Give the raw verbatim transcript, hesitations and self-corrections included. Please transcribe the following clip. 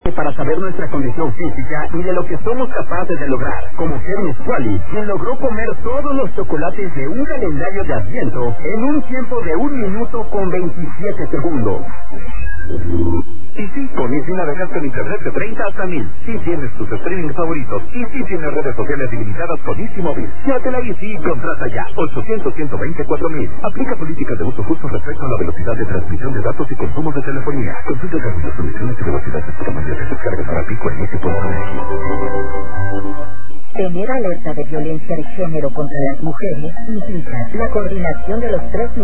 Para saber nuestra condición física y de lo que somos capaces de lograr, como Kevin Squally, quien logró comer todos los chocolates de un calendario de Adviento en un tiempo de un minuto con veintisiete segundos. Y sí, con Easy navegas con internet de treinta hasta mil. Sí tienes tus streaming favoritos. Y sí tienes redes sociales ilimitadas con Easy Móvil. Llévatela Easy y contrata ya. ochocientos, ciento veinticuatro mil. Aplica políticas de uso justo respecto a la velocidad de transmisión de datos y consumo de telefonía. Consulta términos, condiciones y velocidad de esquema de descargas para pico en easy punto m x. Tener alerta de violencia de género contra las mujeres implica la coordinación de los tres